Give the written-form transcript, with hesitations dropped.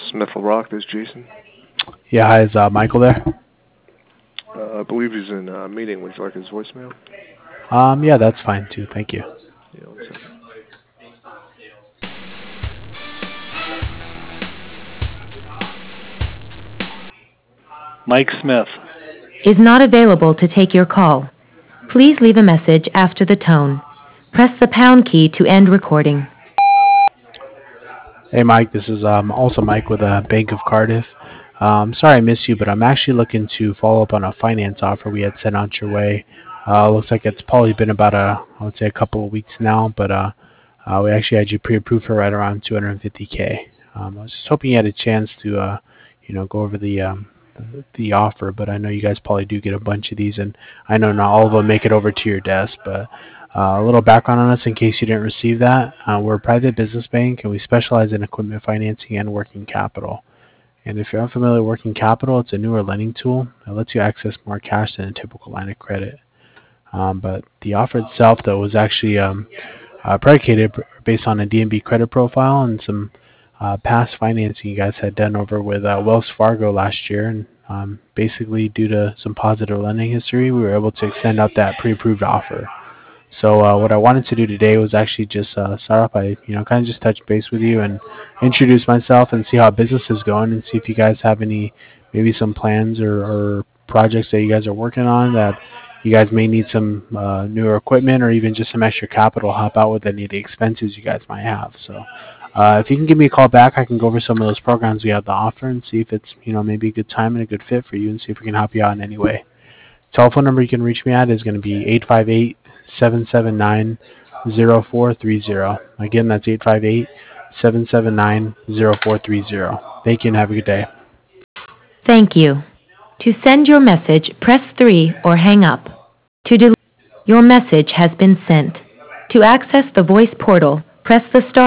Smith LaRock, this is Jason. Yeah, hi, is Michael there? I believe he's in a meeting. Would you like his voicemail? Yeah, that's fine too. Thank you. Yeah, 1 second. Mike Smith is not available to take your call. Please leave a message after the tone. Press the pound key to end recording. Hey, Mike, this is also Mike with Bank of Cardiff. Sorry I missed you, but I'm actually looking to follow up on a finance offer we had sent out your way. Looks like it's probably been about I would say a couple of weeks now, but we actually had you pre-approved for right around 250K. I was just hoping you had a chance to go over the offer, but I know you guys probably do get a bunch of these, and I know not all of them make it over to your desk, but a little background on us in case you didn't receive that. We're a private business bank, and we specialize in equipment financing and working capital. And if you're unfamiliar with working capital, it's a newer lending tool that lets you access more cash than a typical line of credit. But the offer itself, though, was actually predicated based on a DNB credit profile and some past financing you guys had done over with Wells Fargo last year. And basically, due to some positive lending history, we were able to extend out that pre-approved offer. So what I wanted to do today was actually just start off by, kind of just touch base with you and introduce myself and see how business is going and see if you guys have maybe some plans or projects that you guys are working on that you guys may need some newer equipment or even just some extra capital to help out with any of the expenses you guys might have. So if you can give me a call back, I can go over some of those programs we have to offer and see if it's, maybe a good time and a good fit for you and see if we can help you out in any way. Telephone number you can reach me at is going to be 858-779-0430. Again, that's 858-779-0430. Thank you and have a good day. Thank you. To send your message, press 3 or hang up. To delete, your message has been sent. To access the voice portal, press the star